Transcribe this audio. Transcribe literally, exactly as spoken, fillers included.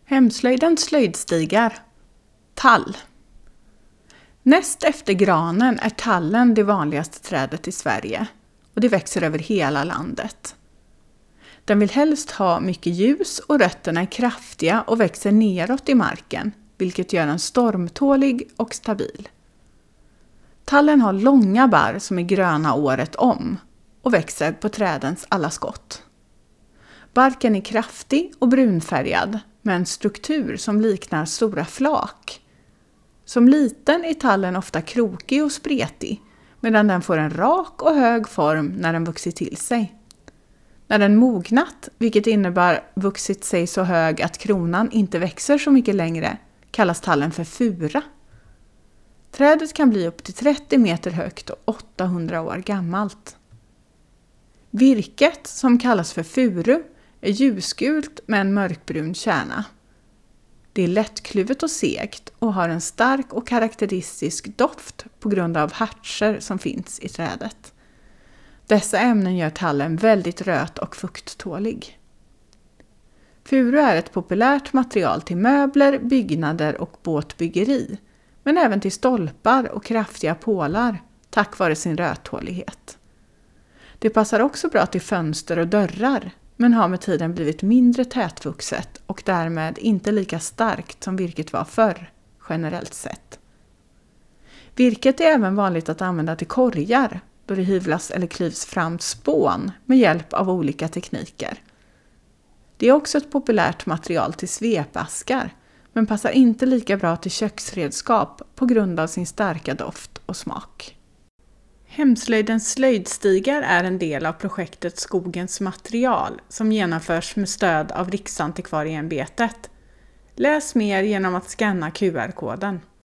Hemslöjdens slöjdstigar. Tall. Näst efter granen är tallen det vanligaste trädet i Sverige och det växer över hela landet. Den vill helst ha mycket ljus och rötterna är kraftiga och växer neråt i marken, vilket gör den stormtålig och stabil. Tallen har långa barr som är gröna året om och växer på trädens alla skott. Barken är kraftig och brunfärgad med en struktur som liknar stora flak. Som liten är tallen ofta krokig och spretig, medan den får en rak och hög form när den vuxit till sig. När den mognat, vilket innebär vuxit sig så hög att kronan inte växer så mycket längre, kallas tallen för fura. Trädet kan bli upp till trettio meter högt och åttahundra år gammalt. Virket, som kallas för furu, är ljusgult med en mörkbrun kärna. Det är lättkluvet och segt och har en stark och karaktäristisk doft på grund av hartser som finns i trädet. Dessa ämnen gör tallen väldigt röt och fukttålig. Furu är ett populärt material till möbler, byggnader och båtbyggeri, men även till stolpar och kraftiga pålar tack vare sin röttålighet. Det passar också bra till fönster och dörrar, men har med tiden blivit mindre tätvuxet och därmed inte lika starkt som virket var förr, generellt sett. Virket är även vanligt att använda till korgar, då det hyvlas eller klyvs fram spån med hjälp av olika tekniker. Det är också ett populärt material till svepaskar, men passar inte lika bra till köksredskap på grund av sin starka doft och smak. Hemslöjdens slöjdstigar är en del av projektet Skogens material som genomförs med stöd av Riksantikvarieämbetet. Läs mer genom att scanna Q R-koden.